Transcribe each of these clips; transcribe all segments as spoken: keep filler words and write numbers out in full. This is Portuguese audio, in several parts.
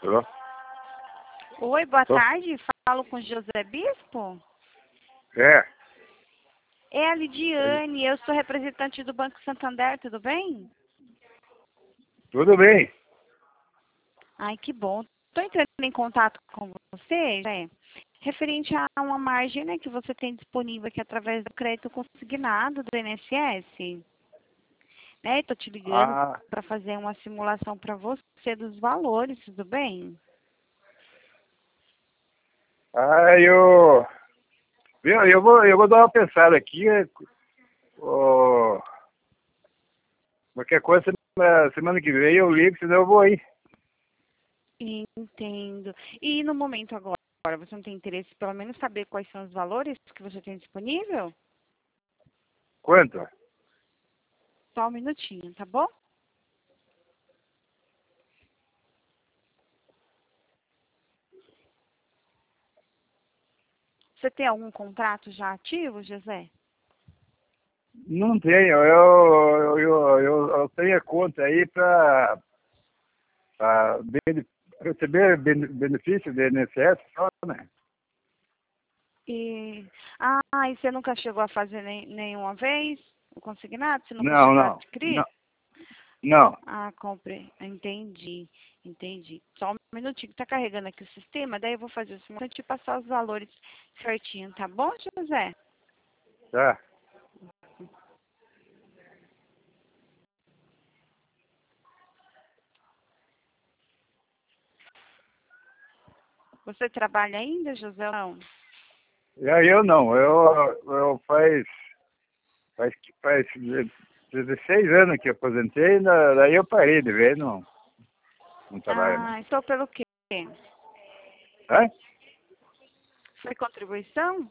Tô. Oi, boa Tô. tarde. Falo com José Bispo. É. É a Lidiane, eu sou representante do Banco Santander, tudo bem? Tudo bem. Ai, que bom. Estou entrando em contato com você, é, referente a uma margem, né, que você tem disponível aqui através do crédito consignado do I N S S. Né, estou te ligando Ah, para fazer uma simulação para você dos valores, tudo bem? ah eu, viu, eu, vou, eu vou dar uma pensada aqui. é, ó, qualquer coisa, semana, semana que vem eu ligo, senão eu vou aí. Entendo. E no momento agora, você não tem interesse, pelo menos, saber quais são os valores que você tem disponível? Quanto? Só um minutinho, tá bom? Você tem algum contrato já ativo, José? Não tenho. Eu, eu, eu, eu tenho a conta aí para receber bene- benefício do I N S S só, né? E, ah, e você nunca chegou a fazer nem, nenhuma vez o consignado? Você nunca Não, chegou a não. Não. adquirir? Não. Ah, compre. Entendi, entendi. Só um minutinho, tá carregando aqui o sistema, daí eu vou fazer o simulante e passar os valores certinho, tá bom, José? Tá. Você trabalha ainda, José? Não. E aí eu não. Eu, eu faz, faz, faz dezesseis anos que eu aposentei, da- daí eu parei de ver, não, não trabalho mais. Ah, estou pelo quê? Hã? Foi contribuição?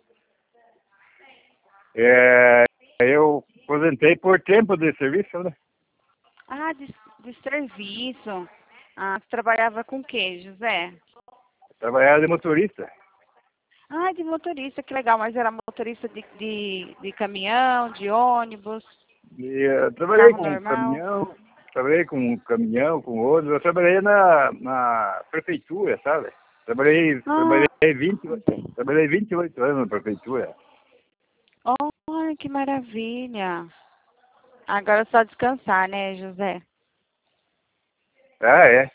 É, eu aposentei por tempo de serviço, né? Ah, de, de serviço. Ah, você trabalhava com o quê, José? Trabalhava de motorista. Ah, de motorista, que legal, mas era motorista de, de, de caminhão, de ônibus, E, eu trabalhei carro com normal. caminhão, trabalhei com caminhão, com ônibus. Eu trabalhei na, na prefeitura, sabe? Trabalhei, Ah, trabalhei vinte trabalhei vinte e oito anos na prefeitura. olha que maravilha. Agora é só descansar, né, José? Ah, é.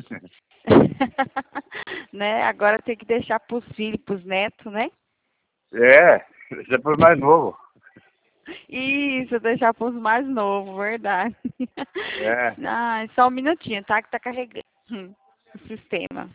Né? Agora tem que deixar pros filhos, pros netos, né? É, já por mais novo. Isso, deixar pros mais novos, verdade. É. Ah, só um minutinho, tá? Que tá carregando hum, o sistema.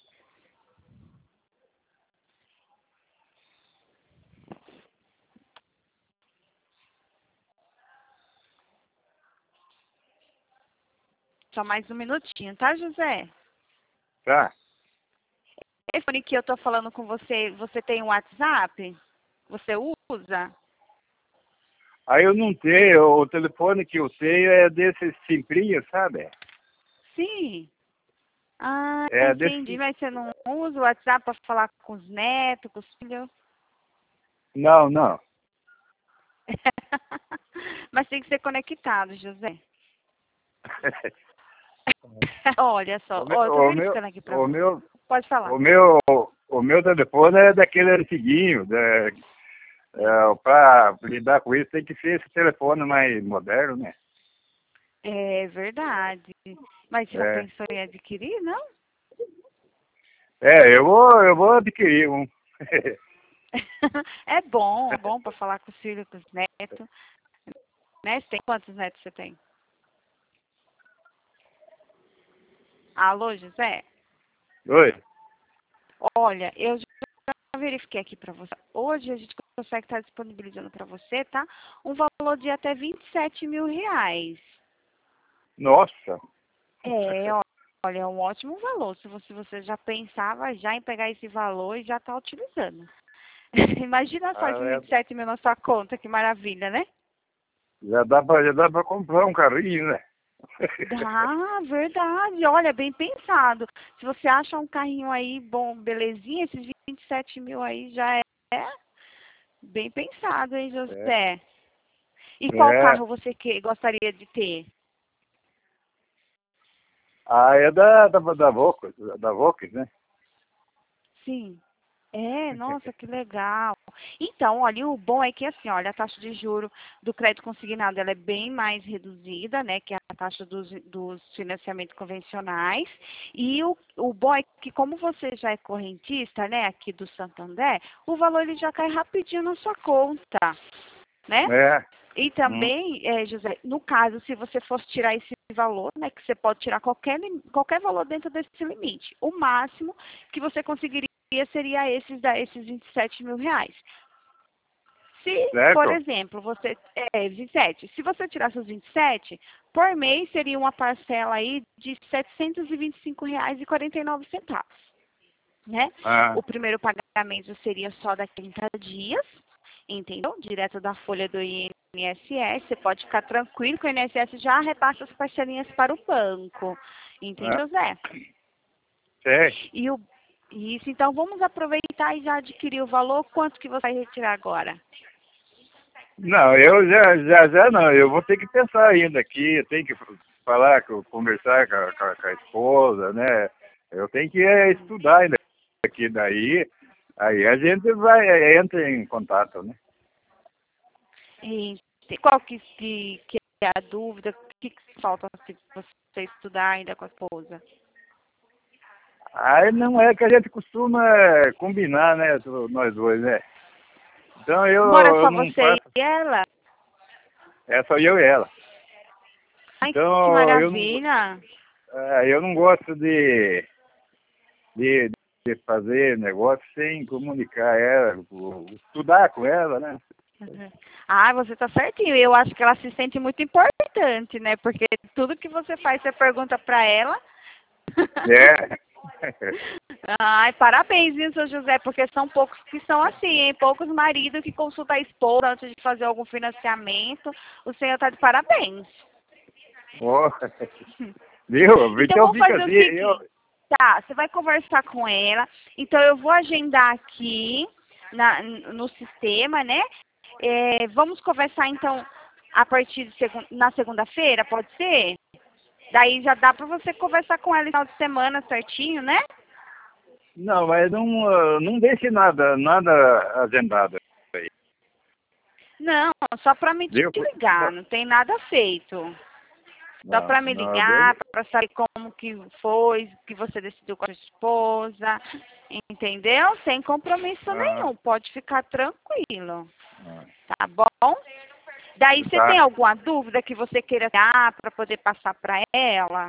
Só mais um minutinho, tá, José? Tá. O telefone que eu tô falando com você, você tem um WhatsApp? Você usa? Aí eu não tenho, o telefone que eu tenho é desses simplinhos, sabe? Sim. Ah, É entendi. desse. Mas você não usa o WhatsApp para falar com os netos, com os filhos? Não, não. Mas tem que ser conectado, José. Olha só, O meu, ó, eu tô o meu, verificando aqui para o você. meu, Pode falar. o meu, o meu telefone é daquele antiguinho. Da, é, para lidar com isso tem que ser esse telefone mais moderno, né? É verdade. Mas você já É, pensou em adquirir, não? é eu vou, eu vou adquirir um. É bom, é bom para falar com os filhos, com os netos. Né? Você tem quantos netos você tem? Alô, José? Oi. Olha, eu já verifiquei aqui para você. Hoje a gente consegue estar disponibilizando para você, tá? Um valor de até vinte e sete mil reais. Nossa. É, ó, olha, é um ótimo valor. Se você, você já pensava já em pegar esse valor e já está utilizando. Imagina só Ah, esses é, vinte e sete mil na sua conta, que maravilha, né? já dá para já dá para comprar um carrinho, né? Dá, verdade. Olha, bem pensado. Se você acha um carrinho aí bom, belezinha, esses vinte e sete mil aí já é bem pensado, hein, É, José? E qual é. carro você que, gostaria de ter? Ah, é da, da, da Vocus, da Vocus, né? Sim. É, nossa, que legal. Então, olha, o bom é que assim, olha, a taxa de juro do crédito consignado ela é bem mais reduzida, né, que a taxa dos, dos financiamentos convencionais. E o, o bom é que como você já é correntista, né, aqui do Santander, o valor ele já cai rapidinho na sua conta, né? É. E Hum. também, é, José, no caso, se você fosse tirar esse valor, né, que você pode tirar qualquer, lim- qualquer valor dentro desse limite. O máximo que você conseguiria seria esses, da, esses vinte e sete mil reais. Se, por Certo? exemplo, você. É, vinte e sete. Se você tirasse os vinte e sete, por mês seria uma parcela aí de setecentos e vinte e cinco reais e quarenta e nove centavos. Né? Ah, O primeiro pagamento seria só daqui a trinta dias, entendeu? Direto da folha do I N S S. Você pode ficar tranquilo que o I N S S já repassa as parcelinhas para o banco. ah, Entendeu, Zé? sei. E o, isso, então vamos aproveitar e já adquirir o valor. Quanto que você vai retirar agora? Não, eu já, já, já não, eu vou ter que pensar ainda aqui, eu tenho que falar, com- conversar com a, com a- com a esposa, né? Eu tenho que eh, estudar ainda aqui, daí, aí a gente vai, eh, entra em contato, né? E qual que, que, que é a dúvida? O que, que falta se você estudar ainda com a esposa? Aí não é que a gente costuma combinar, né, tu- nós dois, né? Então eu, Mora eu só não você faço, e ela? é só eu e ela. Ai, que Então eu não, maravilha! eh, eu não gosto de, de, de fazer negócio sem comunicar ela, o- estudar com ela, né? Uhum. Ah, você tá certinho. Eu acho que ela se sente muito importante, né? Porque tudo que você faz, você pergunta pra ela. É. Ai, parabéns, viu, seu José? Porque são poucos que são assim, hein? Poucos maridos que consultam a esposa antes de fazer algum financiamento. O senhor tá de parabéns. Ó, viu? Então Então vamos fica fazer assim, o eu, seguinte. Tá, você vai conversar com ela. Então eu vou agendar aqui na, no sistema, né? É, vamos conversar então a partir de segun, na segunda-feira, pode ser? Daí já dá para você conversar com ela no final de semana certinho, né? não, mas não, ah, não deixe nada, nada agendado aí, Não, só para me te viu? ligar, não tem nada feito. Só Não, para me não, ligar, beleza. para saber como que foi, que você decidiu com a sua esposa, entendeu? Sem compromisso Ah, nenhum, pode ficar tranquilo, ah, tá bom? Daí você tem tá. alguma dúvida que você queira dar para poder passar para ela?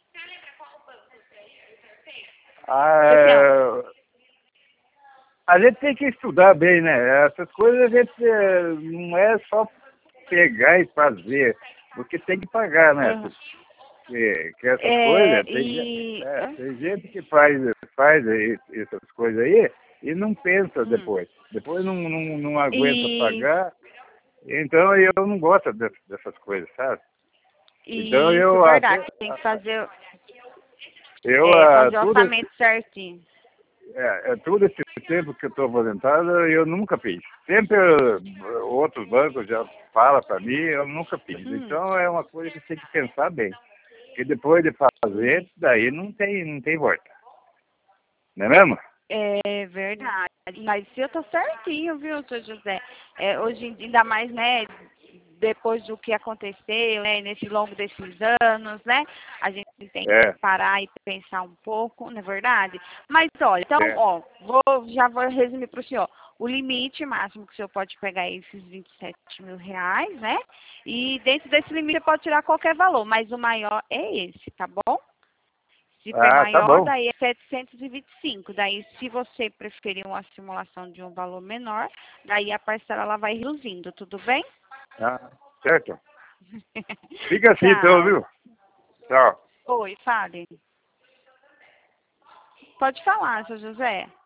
Ah, Você tem al- é, a gente tem que estudar bem, né? Essas coisas a gente eh, não é só pegar e fazer, porque tem que pagar, né? Aham. Que, que essas É, coisas, tem, ge- e... é, hã? tem gente que faz, faz aí essas coisas aí e não pensa Hum. depois. Depois não, não, não aguenta E pagar. Então eu não gosto dessas, dessas coisas, sabe? Então isso, eu verdade. até Tem que fazer, eu é, ah, fazer o tudo esse, orçamento certinho. é, é, todo esse tempo que eu estou aposentado eu nunca fiz. Sempre ah, outros bancos já falam para mim, eu nunca fiz. Hum, Então é uma coisa que tem que pensar bem. Porque depois de fazer, sim. daí não tem, não tem volta. Não é mesmo? É verdade. Mas você tá certinho, viu, seu José? É, hoje, em dia, ainda mais, né, depois do que aconteceu, né, nesse longo desses anos, né, a gente tem que É, parar e pensar um pouco, não é verdade? Mas, olha, então, é. ó, vou, já vou resumir para o senhor. O limite máximo que o senhor pode pegar é esses vinte e sete mil reais, né? E dentro desse limite você pode tirar qualquer valor, mas o maior é esse, tá bom? Se for Ah, tá maior, bom. daí é setecentos e vinte e cinco. Daí, se você preferir uma simulação de um valor menor, daí a parcela ela vai reduzindo, tudo bem? Ah, certo. Fica assim então, Tchau. viu? Tchau. Oi, fale. Pode falar, seu José.